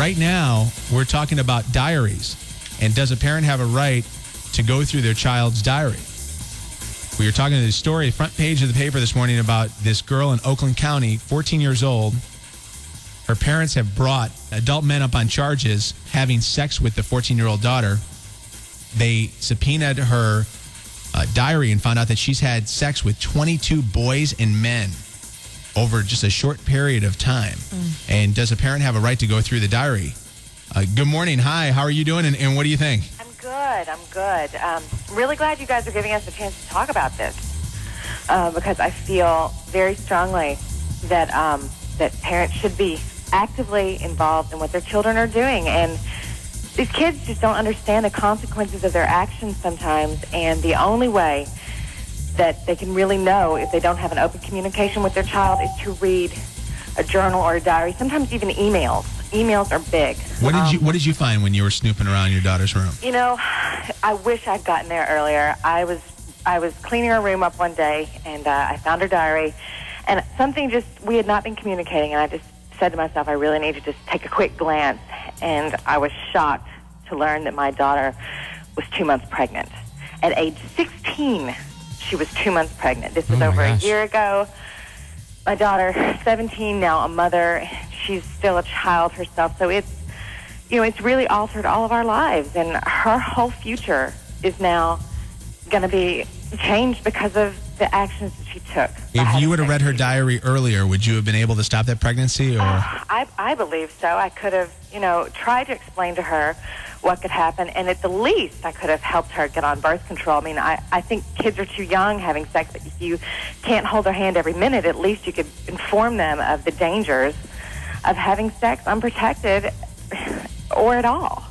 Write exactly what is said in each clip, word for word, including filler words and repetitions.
Right now, we're talking about diaries. And does a parent have a right to go through their child's diary? We were talking to this story, front page of the paper this morning, about this girl in Oakland County, fourteen years old. Her parents have brought adult men up on charges having sex with the fourteen-year-old daughter. They subpoenaed her uh, diary and found out that she's had sex with twenty-two boys and men over just a short period of time. Mm. And does a parent have a right to go through the diary? Uh, good morning. Hi. How are you doing? And, and what do you think? I'm good. I'm good. Um, really glad you guys are giving us a chance to talk about this uh, because I feel very strongly that um, that parents should be actively involved in what their children are doing. And these kids just don't understand the consequences of their actions sometimes. And the only way that they can really know if they don't have an open communication with their child is to read a journal or a diary, sometimes even emails. Emails are big. What did um, you What did you find when you were snooping around your daughter's room? You know, I wish I'd gotten there earlier. I was I was cleaning her room up one day, and uh, I found her diary, and something just, we had not been communicating, and I just said to myself, I really need to just take a quick glance, and I was shocked to learn that my daughter was two months pregnant. At age sixteen, she was two months pregnant. This was oh over gosh. a year ago. My daughter, seventeen, now a mother. She's still a child herself. So it's, you know, it's really altered all of our lives. And her whole future is now going to be changed because of the actions that she took. If you would have read her diary earlier, would you have been able to stop that pregnancy? Or Uh, I, I believe so. I could have, you know, tried to explain to her what could happen. And at the least, I could have helped her get on birth control. I mean, I, I think kids are too young having sex. But if you can't hold their hand every minute, at least you could inform them of the dangers of having sex unprotected or at all.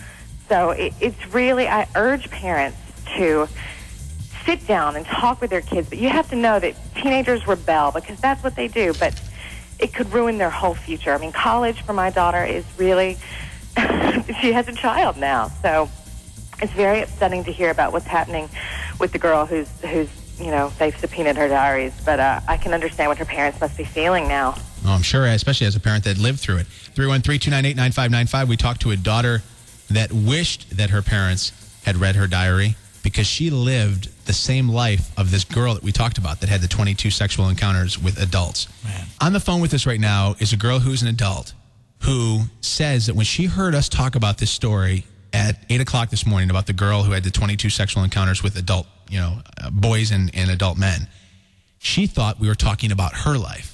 So it, it's really, I urge parents to sit down and talk with their kids. But you have to know that teenagers rebel because that's what they do. But it could ruin their whole future. I mean, college for my daughter is really, she has a child now. So it's very upsetting to hear about what's happening with the girl who's, who's you know, they've subpoenaed her diaries. But uh, I can understand what her parents must be feeling now. Oh, I'm sure, especially as a parent that lived through it. three one three, two nine eight, nine five nine five. We talked to a daughter that wished that her parents had read her diary because she lived the same life of this girl that we talked about that had the twenty-two sexual encounters with adults. Man. On the phone with us right now is a girl who's an adult who says that when she heard us talk about this story at eight o'clock this morning about the girl who had the twenty-two sexual encounters with adult, you know, uh, boys and, and adult men, she thought we were talking about her life.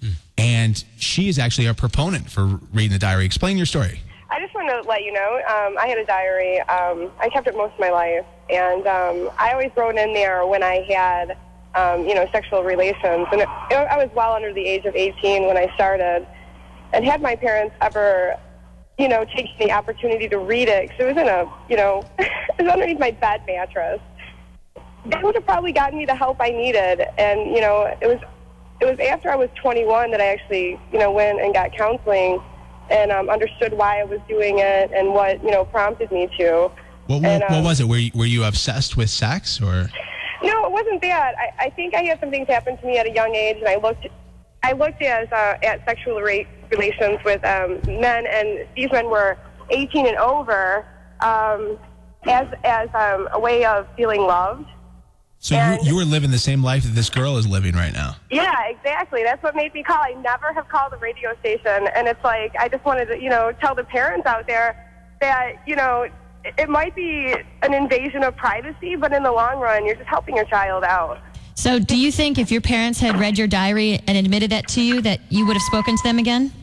And she is actually a proponent for reading the diary. Explain your story. I just want to let you know, um, I had a diary. Um, I kept it most of my life. And um, I always wrote in there when I had, um, you know, sexual relations. And it, I was well under the age of eighteen when I started. And had my parents ever, you know, taken the opportunity to read it, because it was in a, you know, it was underneath my bed mattress, they would have probably gotten me the help I needed. And, you know, it was... It was after I was twenty-one that I actually, you know, went and got counseling and um, understood why I was doing it and what, you know, prompted me to. What, and, what um, was it? Were you, were you obsessed with sex, or? No, it wasn't that. I, I think I had some things happen to me at a young age, and I looked, I looked as uh, at sexual re- relations with um, men, and these men were eighteen and over, um, as as um, a way of feeling loved. So you, you were living the same life that this girl is living right now. Yeah, exactly. That's what made me call. I never have called the radio station, and it's like I just wanted to, you know, tell the parents out there that, you know, it, it might be an invasion of privacy, but in the long run, you're just helping your child out. So do you think if your parents had read your diary and admitted that to you, that you would have spoken to them again?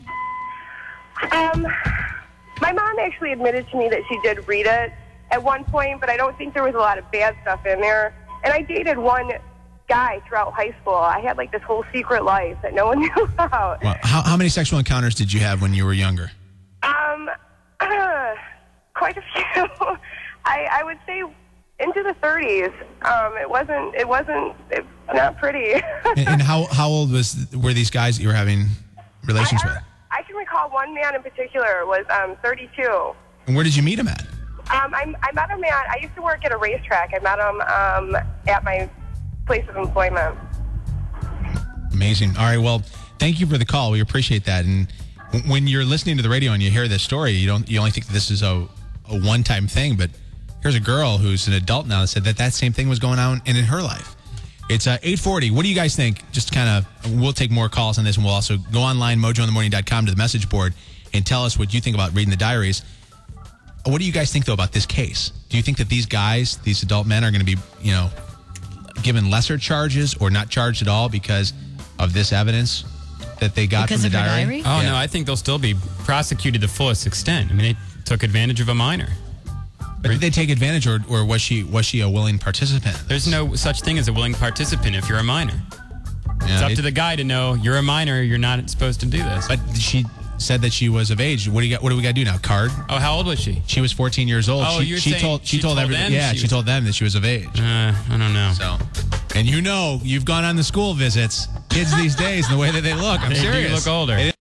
Um, my mom actually admitted to me that she did read it at one point, but I don't think there was a lot of bad stuff in there. And I dated one guy throughout high school. I had like this whole secret life that no one knew about. Well, how, how many sexual encounters did you have when you were younger? Um, uh, quite a few. I, I would say into the thirties. Um, it wasn't. It wasn't. It, not pretty. and, and how how old was were these guys that you were having relations I, with? I can recall one man in particular was um, thirty-two. And where did you meet him at? Um, I, I met him at, I used to work at a racetrack. I met him um, at my place of employment. Amazing. All right, well, thank you for the call. We appreciate that. And when you're listening to the radio and you hear this story, you don't you only think that this is a, a one-time thing, but here's a girl who's an adult now that said that that same thing was going on in, in her life. It's uh, eight forty. What do you guys think? Just kind of, we'll take more calls on this, and we'll also go online, mojo in the morning dot com, to the message board, and tell us what you think about reading the diaries. What do you guys think, though, about this case? Do you think that these guys, these adult men, are going to be, you know, given lesser charges or not charged at all because of this evidence that they got Because from the of her diary? diary? Oh, Yeah. no, I think they'll still be prosecuted to the fullest extent. I mean, they took advantage of a minor. But did they take advantage, or, or was she was she a willing participant? There's no such thing as a willing participant if you're a minor. Yeah, It's up it- to the guy to know you're a minor, you're not supposed to do this. But she said that she was of age. What do you got? What do we got to do now? Card? Oh, how old was she? She was fourteen years old. Oh, she, you're she saying told she, she told, told everybody. them Yeah, she she was- told them that she was of age. Uh, I don't know. So, and you know, you've gone on the school visits. Kids these days, and the way that they look, I'm They do serious. look older. They-